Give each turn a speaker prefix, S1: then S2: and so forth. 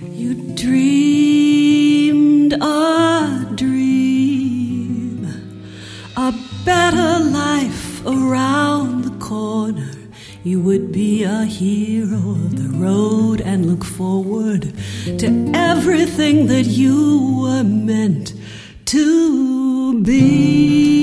S1: You dreamed a dream, a better life around the corner. You would be a hero of the road and look forward to everything that you were meant to be.